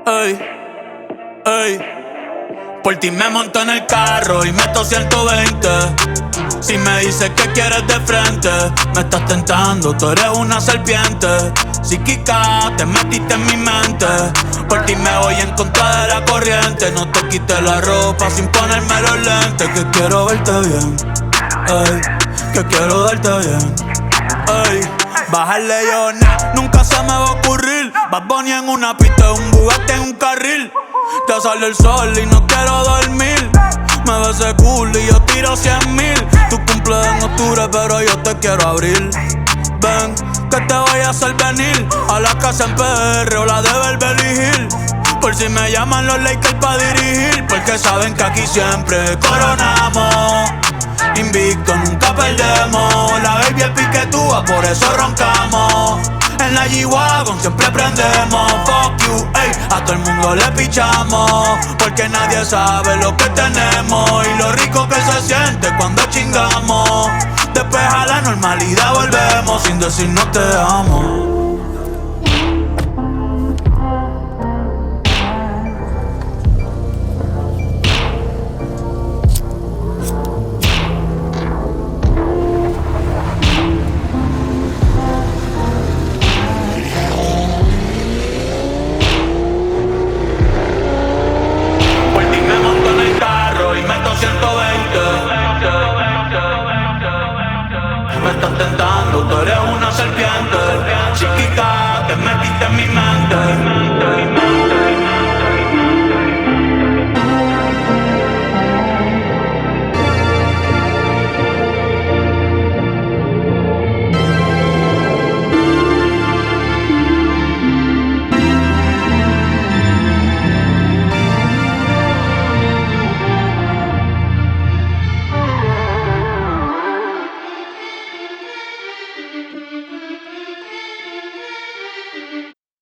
Ey, ey. Por ti me monto en el carro y meto 120. Si me dices que quieres de frente, me estás tentando, tú eres una serpiente. Psíquica, te metiste en mi mente. Por ti me voy en contra de la corriente. No te quites la ropa sin ponerme los lentes. Que quiero verte bien, ey, que quiero darte bien, ey. Bajarle yo, nunca se me va a ocurrir. Bad Bunny en una pista, un Bugatti en un carril. Ya sale el sol y no quiero dormir. Me ves ese culo y yo tiro 100,000. Tu cumple en octubre pero yo te quiero abrir. Ven, que te voy a hacer venir a la casa en PR o la de Beverly Hills. Por si me llaman los Lakers pa' dirigir. Porque saben que aquí siempre coronamos. Invicto, nunca perdemos. La baby es piquetúa, por eso roncamos. En la G-Wagon siempre prendemos. Fuck you, ey, a todo el mundo le pichamos. Porque nadie sabe lo que tenemos y lo rico que se siente cuando chingamos. Después a la normalidad volvemos sin decir no te amo.